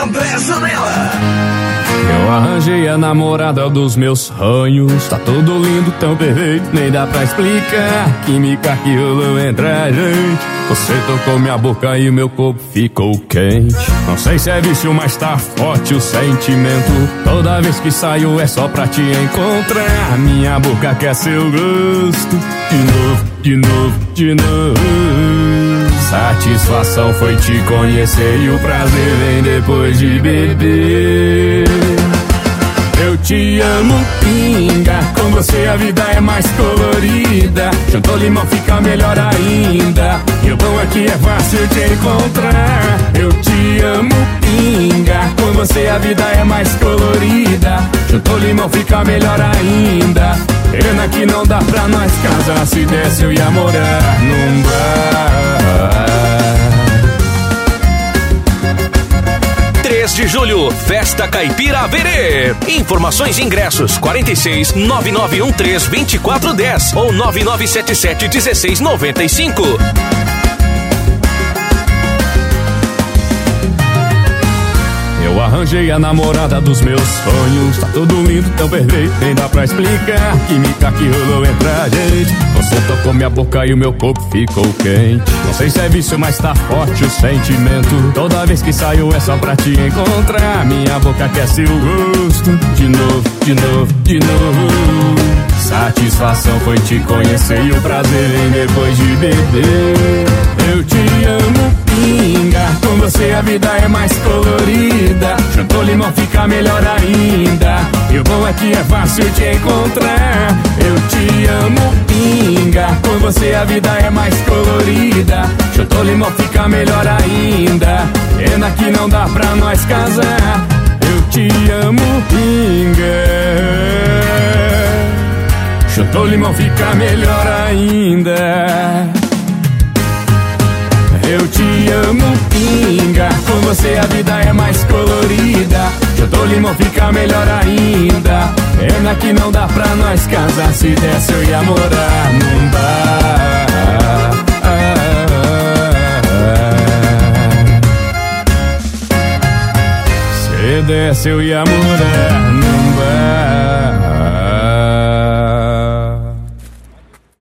André Zanella. Eu arranjei a namorada dos meus sonhos. Tá tudo lindo, tão perfeito, nem dá pra explicar. Química que rolou entre a gente. Você tocou minha boca e meu corpo ficou quente. Não sei se é vício, mas tá forte o sentimento. Toda vez que saio é só pra te encontrar. Minha boca quer seu gosto. De novo, de novo, de novo. Satisfação foi te conhecer e o prazer vem depois de beber. Eu te amo, pinga. Com você a vida é mais colorida. Juntou limão fica melhor ainda. E o bom é que é fácil te encontrar. Eu te amo, pinga. Com você a vida é mais colorida. Juntou limão fica melhor ainda. Pena que não dá pra nós casar. Se desse eu ia morar num bar. 3 de julho, Festa Caipira Verê. Informações e ingressos 46 9913 2410 ou 9977 1695. Eu arranjei a namorada dos meus sonhos. Tá tudo lindo, tão perfeito, nem dá pra explicar. Química que rolou entre a gente. Você tocou minha boca e o meu corpo ficou quente. Não sei se é vício, mas tá forte o sentimento. Toda vez que saio é só pra te encontrar. Minha boca quer seu gosto. De novo, de novo, de novo. Satisfação foi te conhecer e o prazer vem depois de beber. Eu te amo, pinga. Com você a vida é mais colorida. Juntou limão fica melhor ainda. E o bom é que é fácil te encontrar. Eu te amo, pinga. Com você a vida é mais colorida. Juntou limão fica melhor ainda. Pena que não dá pra nós casar. Eu te amo, pinga. Juntou limão fica melhor ainda. Eu te amo, pinga. Com você a vida é mais colorida. Juntou limão fica melhor ainda. Pena que não dá pra nós casar. Se desse eu ia morar num bar. Se desse eu ia morar num bar.